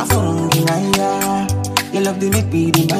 Your love, they make me the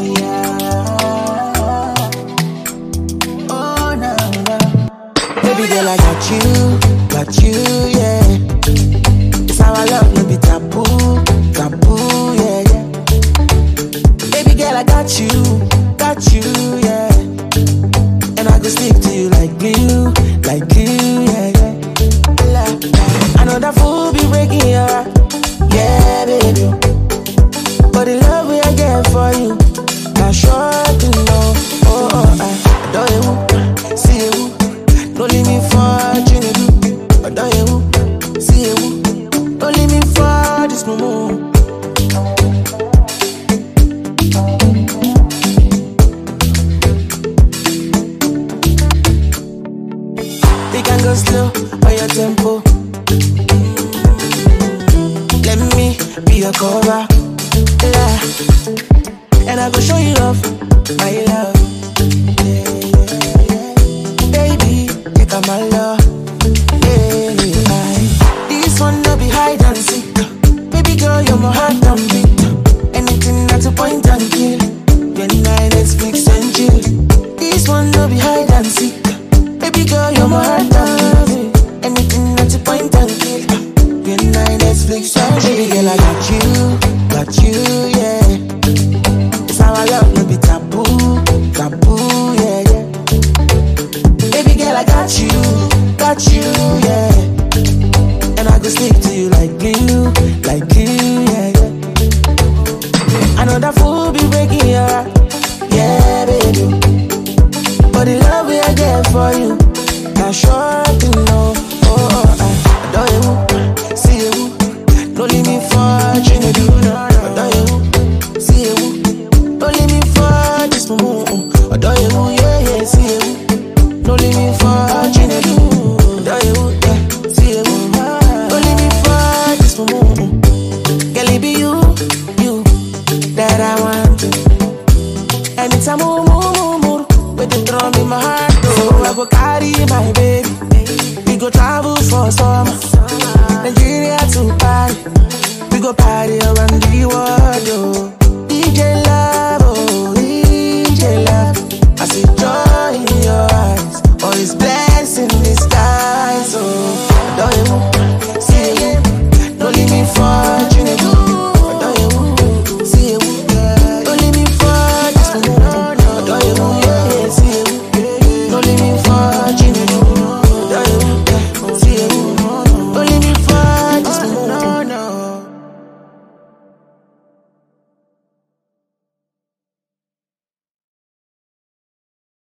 oh, no, no. Baby girl, I got you, yeah. It's how I love, no be taboo, yeah, yeah. Baby girl, I got you, yeah. And I go stick to you like glue, yeah, yeah. I know that fool be breaking your heart, yeah, baby. But the love we I get for you, not sure to know. Oh, I adore you, see you. Don't leave me for Trinity. Adore you, see you. Don't leave me for this moment. We can go slow on your tempo. Let me be your cover. Yeah. And I go show you love, my love. Yeah, yeah, yeah. Baby, take out my love. Yeah, yeah. This one no be hide and seek. Baby girl, you're my heart and beat. Anything that's a point and kill. When I Netflix and chill. This one no be hide and seek. Baby girl, you're my heart and beat. Anything that's a point and kill. When I Netflix and chill. Baby girl, I got you, yeah. It's how I love, no be taboo, yeah, yeah. Baby girl, I got you, yeah. And I go stick to you like glue, yeah, yeah. I know that fool be breaking your heart, yeah, baby. But the love we I get for you, not sure to know. Oh, I adore you, see you. Don't leave me for Trinity, adore you, see you. Don't leave me for this moment, adore you, yeah, yeah, see you. Don't leave me for Trinity, adore you, yeah, see you. Don't leave me for this moment. Girl, it be you that I want to. And it's a move, with the drum in my heart. So I go carry my baby. We go travel for summer. Nigeria to Paris. We go party around the world, oh. DJ love, I see joy in your eyes. All is blessed.